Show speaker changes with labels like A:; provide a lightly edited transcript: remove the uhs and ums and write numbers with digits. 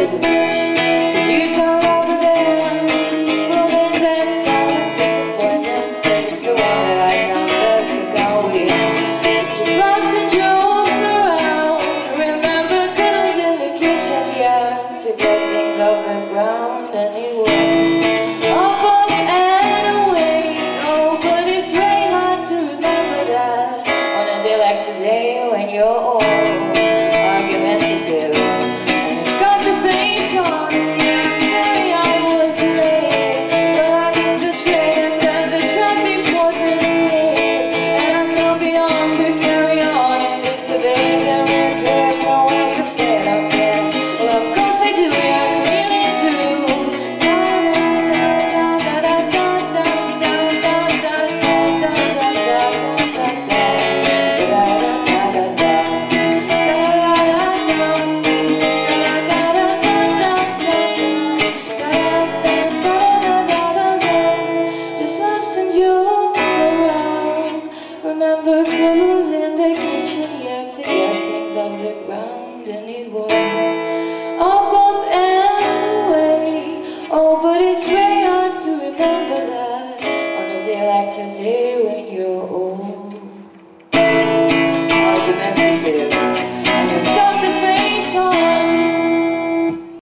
A: there's a push. 'Cause you turn over there, pulling that silent disappointment face, the one that I can't so can't we just laughs and jokes around? Remember cuddles in the kitchen, yeah, to get things off the ground anyway.